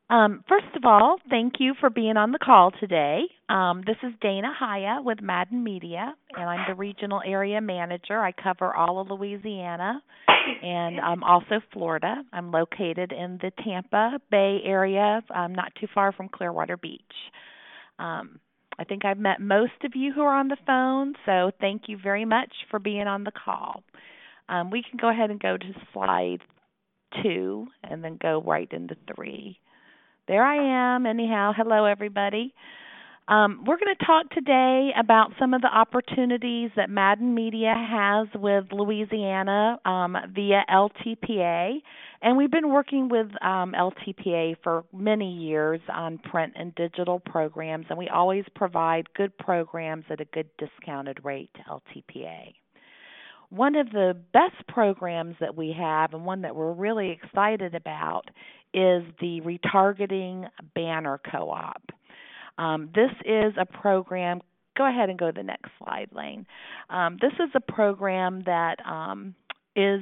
First of all, thank you for being on the call today. This is Dana Haya with Madden Media, and I'm the regional area manager. I cover all of Louisiana and also Florida. I'm located in the Tampa Bay area, not too far from Clearwater Beach. Um, I think I've met most of you who are on the phone, so thank you very much for being on the call. We can go ahead and go to slide 2 and then go right into 3. There I am, anyhow. Hello, everybody. We're going to talk today about some of the opportunities that Madden Media has with Louisiana via LTPA. And we've been working with LTPA for many years on print and digital programs, and we always provide good programs at a good discounted rate to LTPA. One of the best programs that we have, and one that we're really excited about, is the Retargeting Banner Co-op. This is a program. Go ahead and go to the next slide, Lane. This is a program that is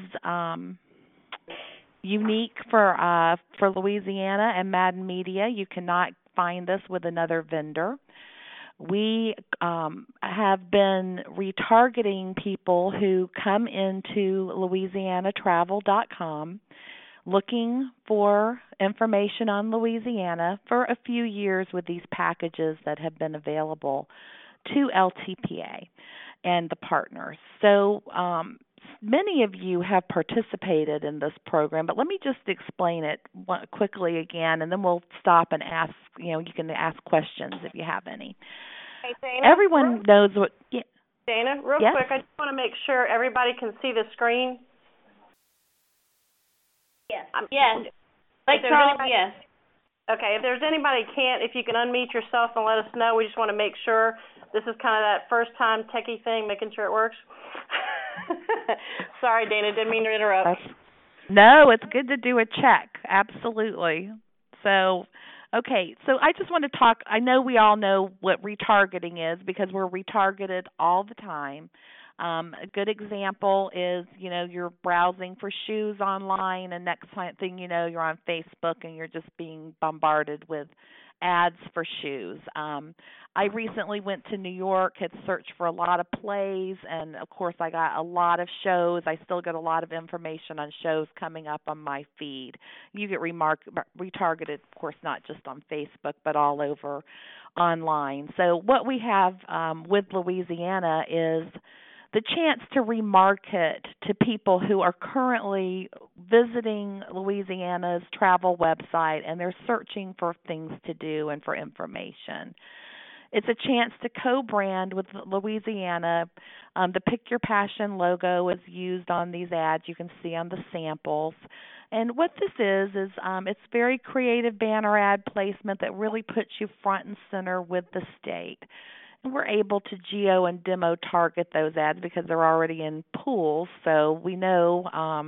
unique for Louisiana and Madden Media. You cannot find this with another vendor. We have been retargeting people who come into LouisianaTravel.com looking for information on Louisiana for a few years with these packages that have been available to LTPA and the partners. So many of you have participated in this program, but let me just explain it quickly again, and then we'll stop and ask, you can ask questions if you have any. Hey, Dana. Everyone knows what... Yeah. Dana, real yes? quick, I just want to make sure everybody can see the screen. Yes. Yes. Like Charles, yes. Okay, if there's anybody who can't, if you can unmute yourself and let us know. We just want to make sure. This is kind of that first-time techie thing, making sure it works. Sorry, Dana, didn't mean to interrupt. No, it's good to do a check. Absolutely. So, okay, so I just want to talk. I know we all know what retargeting is because we're retargeted all the time. A good example is, you're browsing for shoes online, and next thing you know, you're on Facebook and you're just being bombarded with ads for shoes. I recently went to New York, had searched for a lot of plays, and of course I got a lot of shows. I still get a lot of information on shows coming up on my feed. You get retargeted, of course, not just on Facebook, but all over online. So what we have with Louisiana is the chance to remarket to people who are currently visiting Louisiana's travel website and they're searching for things to do and for information. It's a chance to co-brand with Louisiana. The Pick Your Passion logo is used on these ads. You can see on the samples. And what this is it's very creative banner ad placement that really puts you front and center with the state. And we're able to geo and demo target those ads because they're already in pools, so we know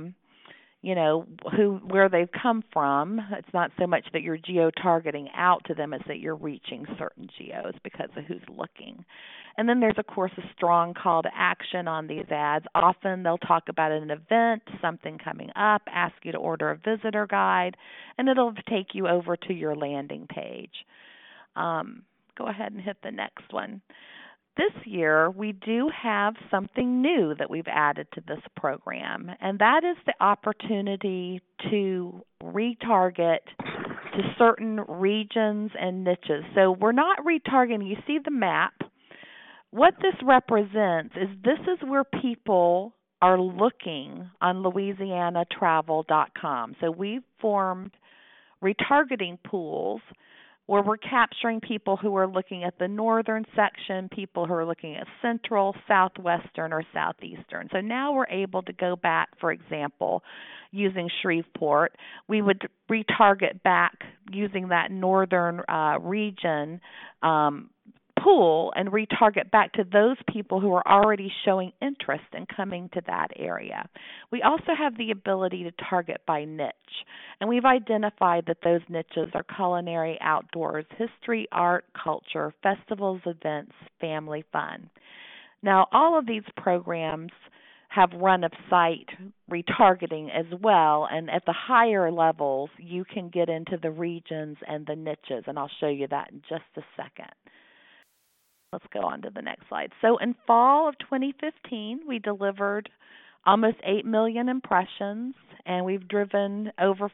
where they've come from. It's not so much that you're geo-targeting out to them, it's that you're reaching certain geos because of who's looking. And then there's, of course, a strong call to action on these ads. Often they'll talk about an event, something coming up, ask you to order a visitor guide, and it'll take you over to your landing page. Go ahead and hit the next one. This year, we do have something new that we've added to this program, and that is the opportunity to retarget to certain regions and niches. So we're not retargeting. You see the map. What this represents is this is where people are looking on LouisianaTravel.com. So we've formed retargeting pools where we're capturing people who are looking at the northern section, people who are looking at central, southwestern, or southeastern. So now we're able to go back, for example, using Shreveport. We would retarget back using that northern region pool and retarget back to those people who are already showing interest in coming to that area. We also have the ability to target by niche, and we've identified that those niches are culinary, outdoors, history, art, culture, festivals, events, family fun. Now, all of these programs have run of site retargeting as well, and at the higher levels you can get into the regions and the niches, and I'll show you that in just a second. Let's go on to the next slide. So in fall of 2015, we delivered almost 8 million impressions, and we've driven over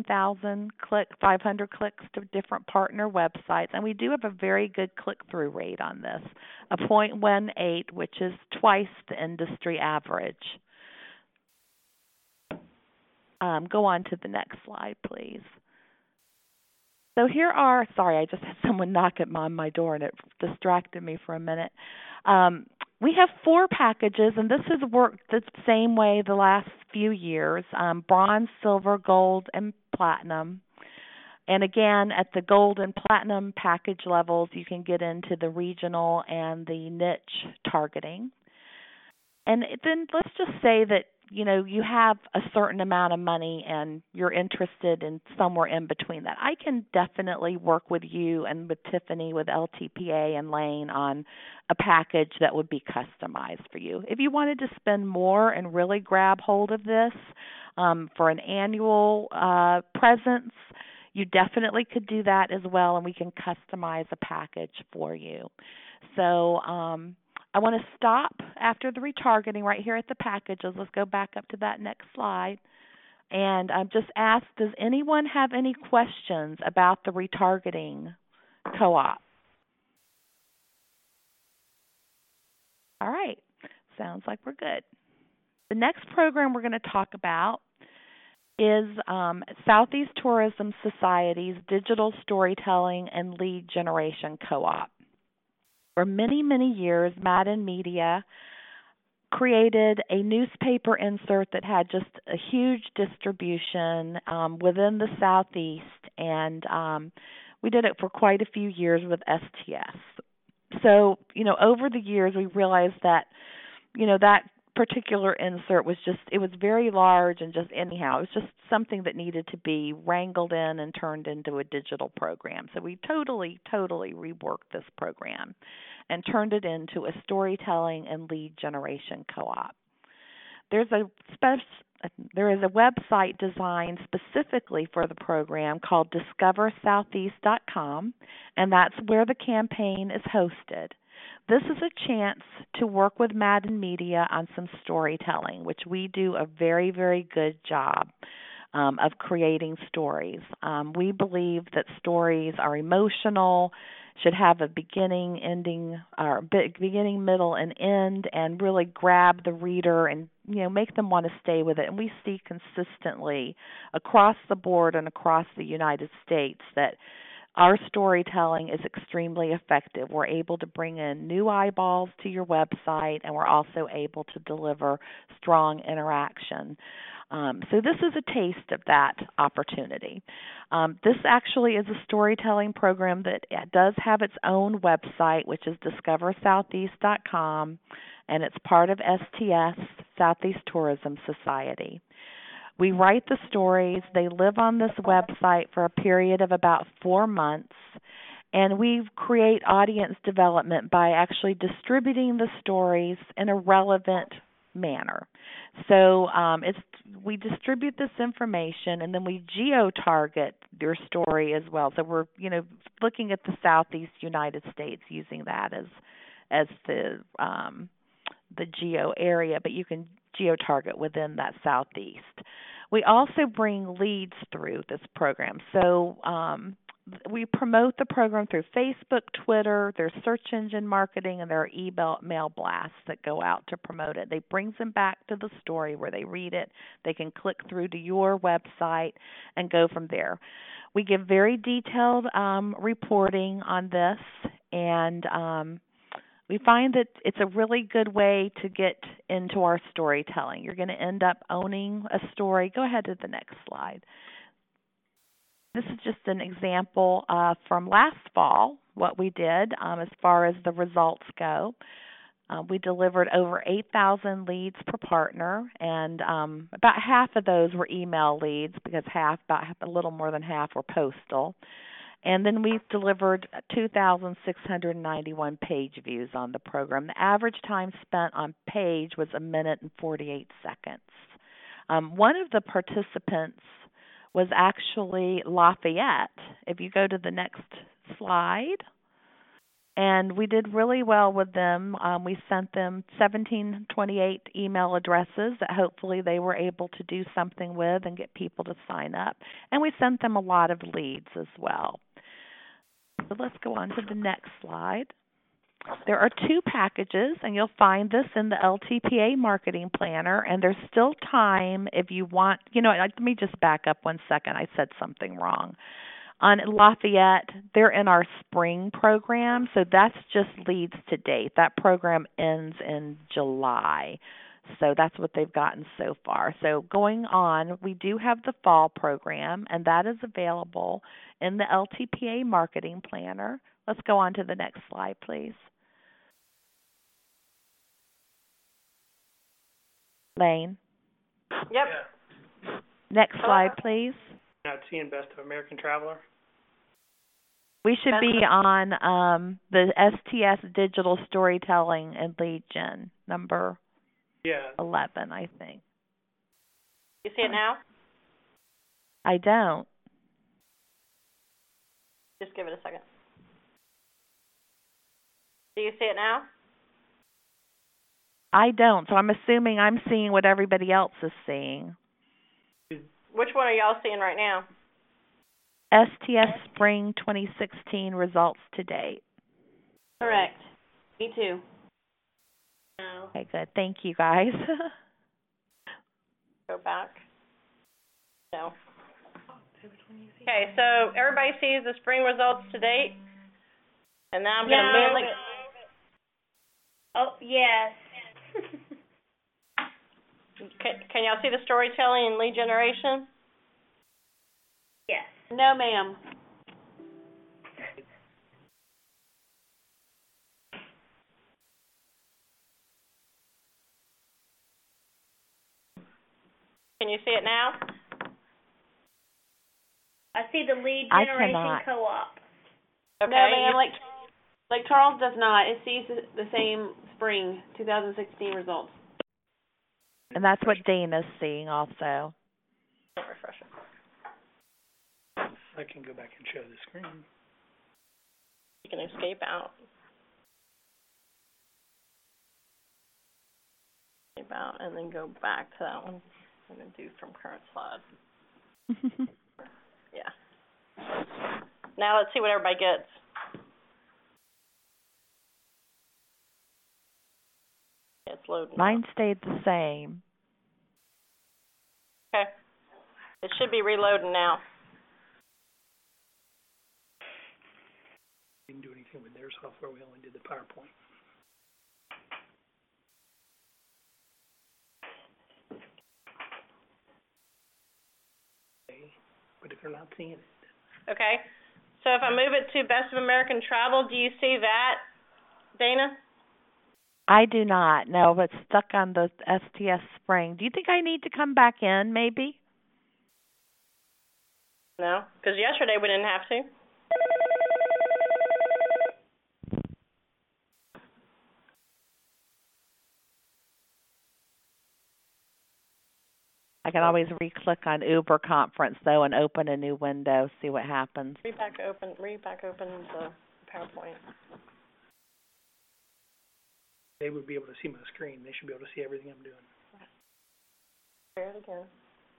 500 clicks to different partner websites, and we do have a very good click-through rate on this, a 0.18, which is twice the industry average. Go on to the next slide, please. So here are, sorry, I just had someone knock on my door and it distracted me for a minute. We have 4 packages, and this has worked the same way the last few years, bronze, silver, gold, and platinum. And again, at the gold and platinum package levels, you can get into the regional and the niche targeting. And then let's just say that, you know, you have a certain amount of money and you're interested in somewhere in between that. I can definitely work with you and with Tiffany, with LTPA and Lane on a package that would be customized for you. If you wanted to spend more and really grab hold of this for an annual presence, you definitely could do that as well, and we can customize a package for you. So I want to stop after the retargeting right here at the packages. Let's go back up to that next slide. And just ask, does anyone have any questions about the retargeting co-op? All right. Sounds like we're good. The next program we're going to talk about is Southeast Tourism Society's Digital Storytelling and Lead Generation Co-op. For many, many years, Madden Media created a newspaper insert that had just a huge distribution within the Southeast, and we did it for quite a few years with STS. So, you know, over the years, we realized that, you know, that particular insert was just, it was very large and just anyhow, it was just something that needed to be wrangled in and turned into a digital program. So we totally reworked this program and turned it into a storytelling and lead generation co-op. There is a website designed specifically for the program called discoversoutheast.com, and that's where the campaign is hosted. This is a chance to work with Madden Media on some storytelling, which we do a very, very good job of creating stories. We believe that stories are emotional, should have a beginning, ending, or beginning, middle, and end, and really grab the reader and, you know, make them want to stay with it. And we see consistently across the board and across the United States that our storytelling is extremely effective. We're able to bring in new eyeballs to your website, and we're also able to deliver strong interaction. So this is a taste of that opportunity. This actually is a storytelling program that does have its own website, which is discoversoutheast.com, and it's part of STS, Southeast Tourism Society. We write the stories. They live on this website for a period of about 4 months, and we create audience development by actually distributing the stories in a relevant manner. So we distribute this information, and then we geo-target your story as well. So we're, you know, looking at the Southeast United States, using that as the geo area, but you can geo-target within that Southeast. We also bring leads through this program. So we promote the program through Facebook, Twitter, there's search engine marketing, and there are email blasts that go out to promote it. They brings them back to the story where they read it. They can click through to your website and go from there. We give very detailed reporting on this, and we find that it's a really good way to get into our storytelling. You're going to end up owning a story. Go ahead to the next slide. This is just an example from last fall, what we did as far as the results go. We delivered over 8,000 leads per partner, and about half of those were email leads because about a little more than half were postal. And then we've delivered 2,691 page views on the program. The average time spent on page was 1 minute and 48 seconds. One of the participants was actually Lafayette. If you go to the next slide. And we did really well with them. We sent them 1728 email addresses that hopefully they were able to do something with and get people to sign up. And we sent them a lot of leads as well. So let's go on to the next slide. There are 2 packages, and you'll find this in the LTPA Marketing Planner, and there's still time if you want. Let me just back up 1 second. I said something wrong. On Lafayette, they're in our spring program, so that's just leads to date. That program ends in July, so that's what they've gotten so far. So going on, we do have the fall program, and that is available in the LTPA Marketing Planner. Let's go on to the next slide, please. Lane. Yep. Yeah. Next slide, please. Not seeing Best of American Traveler. We should be on the STS Digital Storytelling and Lead Gen, number 11, I think. You see it now? I don't. Just give it a second. Do you see it now? I don't, so I'm assuming I'm seeing what everybody else is seeing. Which one are y'all seeing right now? STS Spring 2016 results to date. Correct. Me too. No. Okay, good. Thank you, guys. Go back. No. Okay, so everybody sees the spring results to date? And now I'm going to move it. Oh, yes. Can y'all see the storytelling and lead generation? Yes. No, ma'am. Can you see it now? I see the lead generation co-op. Okay. No, ma'am. Like Charles does not. It sees the same spring 2016 results. And that's what Dana's seeing also. Refresh it. I can go back and show the screen. You can escape out. Escape out and then go back to that one. I'm going to do from current slide. Yeah. Now let's see what everybody gets. It's loading. Mine stayed the same. Okay. It should be reloading now. We didn't do anything with their software. We only did the PowerPoint. Okay. But if they're not seeing it. Okay. So if I move it to Best of American Travel, do you see that, Dana? I do not. No, but stuck on the STS Spring. Do you think I need to come back in, maybe? No, because yesterday we didn't have to. I can always re-click on Uber Conference, though, and open a new window, see what happens. Read back open the PowerPoint. They would be able to see my screen. They should be able to see everything I'm doing. Share it again.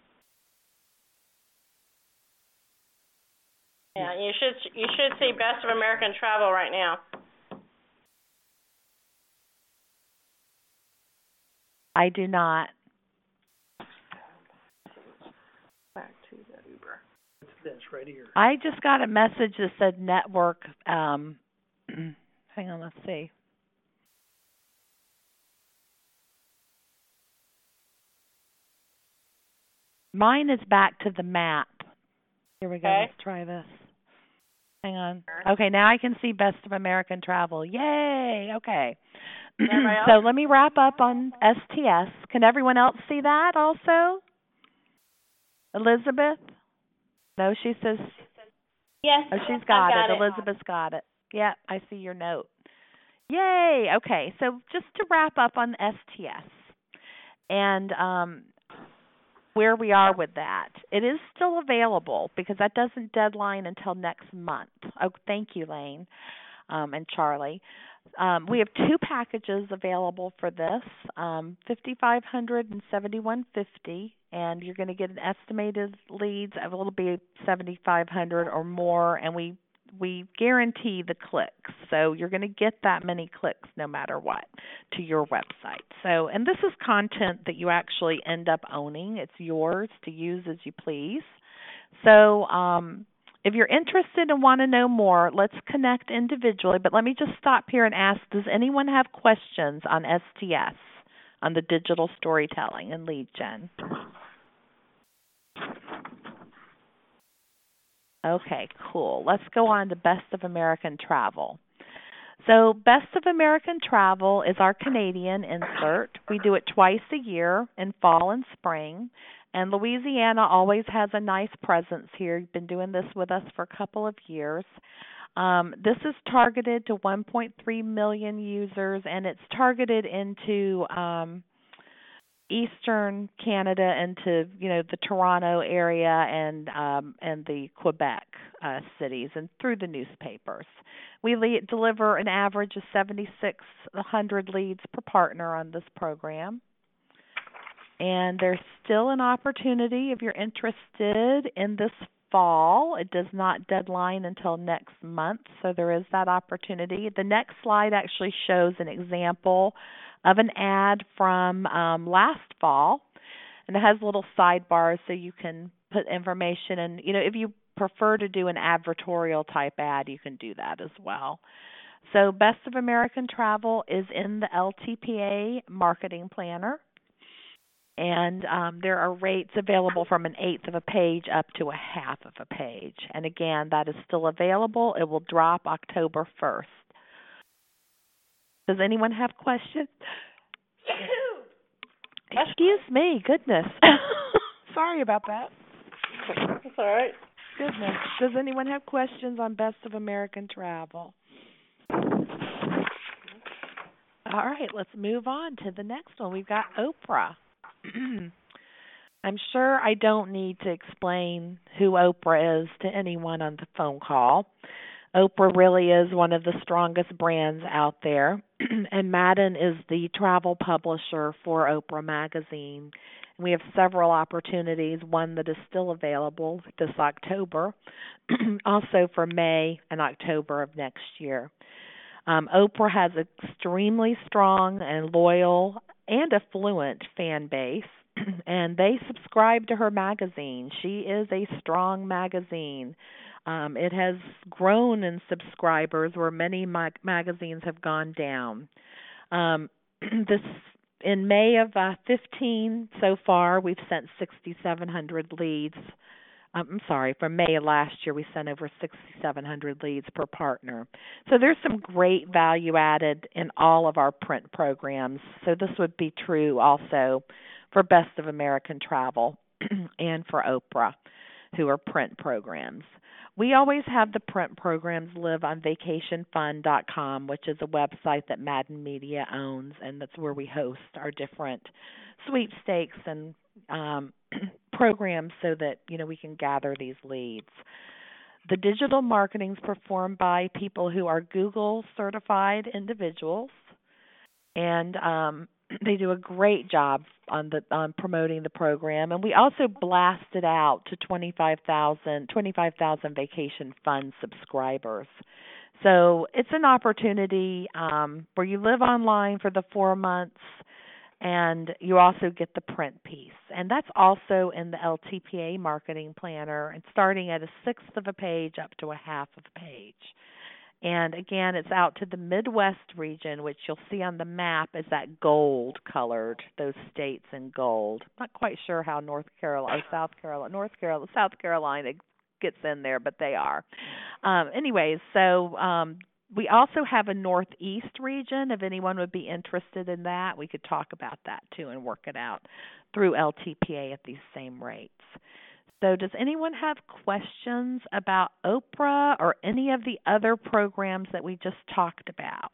Yeah, you should see Best of American Travel right now. I do not. Back to the Uber. It's this right here. I just got a message that said network. Hang on, let's see. Mine is back to the map. Here we go. Okay. Let's try this. Hang on. Okay, now I can see Best of American Travel. Yay! Okay. So let me wrap up on STS. Can everyone else see that also? Elizabeth? No, she says Yes, Oh, she's I've got got it. it. Elizabeth's got it. Yeah, I see your note. Yay. Okay, so just to wrap up on STS and where we are with that. It is still available because that doesn't deadline until next month. Oh, thank you, Lane, and Charlie. We have two packages available for this, 5,500 and 7,150, and you're going to get an estimated leads of it'll be 7,500 or more, and we guarantee the clicks. So you're going to get that many clicks no matter what to your website. So, and this is content that you actually end up owning. It's yours to use as you please. So, if you're interested and want to know more, let's connect individually. But let me just stop here and ask, does anyone have questions on STS, on the digital storytelling and lead gen? Okay, cool. Let's go on to Best of American Travel. So Best of American Travel is our Canadian insert. We do it twice a year in fall and spring. And Louisiana always has a nice presence here. You've been doing this with us for a couple of years. This is targeted to 1.3 million users, and it's targeted into Eastern Canada, into the Toronto area and the Quebec cities, and through the newspapers. We deliver an average of 7,600 leads per partner on this program. And there's still an opportunity if you're interested in this fall. It does not deadline until next month, so there is that opportunity. The next slide actually shows an example of an ad from last fall, and it has little sidebars so you can put information. And if you prefer to do an advertorial type ad, you can do that as well. So Best of American Travel is in the LTPA Marketing Planner. And there are rates available from an eighth of a page up to a half of a page. And again, that is still available. It will drop October 1st. Does anyone have questions? Excuse me, goodness. Sorry about that. That's all right. Goodness. Does anyone have questions on Best of American Travel? All right, let's move on to the next one. We've got Oprah. I'm sure I don't need to explain who Oprah is to anyone on the phone call. Oprah really is one of the strongest brands out there, and Madden is the travel publisher for Oprah Magazine. We have several opportunities, one that is still available this October, also for May and October of next year. Oprah has an extremely strong and loyal and affluent fan base, and they subscribe to her magazine. She is a strong magazine. It has grown in subscribers where many magazines have gone down. This in May of 15 so far, we've sent 6,700 leads. From May of last year, we sent over 6,700 leads per partner. So there's some great value added in all of our print programs. So this would be true also for Best of American Travel and for Oprah, who are print programs. We always have the print programs live on vacationfund.com, which is a website that Madden Media owns, and that's where we host our different sweepstakes and programs so that we can gather these leads. The digital marketing is performed by people who are Google certified individuals, and they do a great job on promoting the program. And we also blast it out to 25,000 Vacation Fund subscribers. So it's an opportunity where you live online for the 4 months, and you also get the print piece. And that's also in the LTPA Marketing Planner, and starting at a sixth of a page up to a half of a page. And again, it's out to the Midwest region, which you'll see on the map is that gold colored, those states in gold. Not quite sure how South Carolina gets in there, but they are. Anyways, so we also have a Northeast region. If anyone would be interested in that, we could talk about that too and work it out through LTPA at these same rates. So does anyone have questions about Oprah or any of the other programs that we just talked about?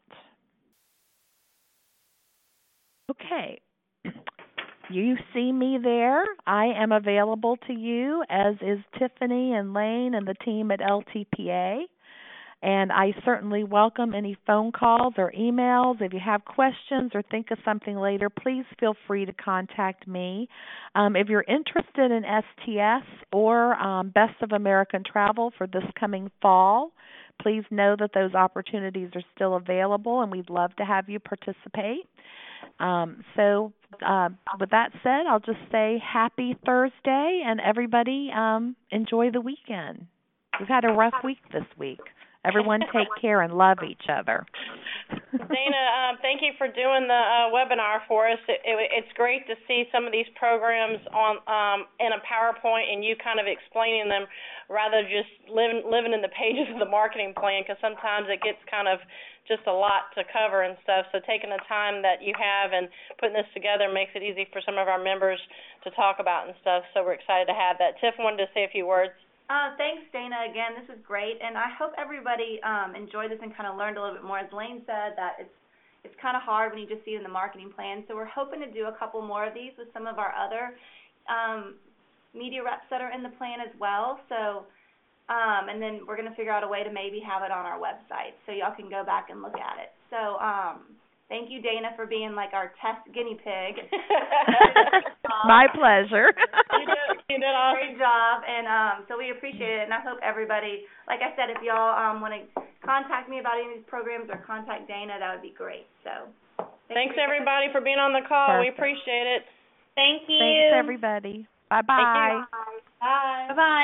Okay. You see me there. I am available to you, as is Tiffany and Lane and the team at LTPA. And I certainly welcome any phone calls or emails. If you have questions or think of something later, please feel free to contact me. If you're interested in STS or Best of American Travel for this coming fall, please know that those opportunities are still available, and we'd love to have you participate. With that said, I'll just say happy Thursday, and everybody enjoy the weekend. We've had a rough week this week. Everyone take care and love each other. Dana, thank you for doing the webinar for us. It's great to see some of these programs on in a PowerPoint and you kind of explaining them rather than just living in the pages of the marketing plan, because sometimes it gets kind of just a lot to cover and stuff. So taking the time that you have and putting this together makes it easy for some of our members to talk about and stuff. So we're excited to have that. Tiff wanted to say a few words. Thanks, Dana. Again, this is great, and I hope everybody enjoyed this and kind of learned a little bit more. As Lane said, that it's kind of hard when you just see it in the marketing plan. So we're hoping to do a couple more of these with some of our other media reps that are in the plan as well. So, and then we're going to figure out a way to maybe have it on our website so y'all can go back and look at it. So, thank you, Dana, for being like our test guinea pig. My pleasure. You did awesome. Great job, and so we appreciate it, and I hope everybody, like I said, if y'all want to contact me about any of these programs or contact Dana, that would be great. So thanks everybody for being on the call. Perfect. We appreciate it. Thank you. Thanks, everybody. Bye-bye. Bye. Bye.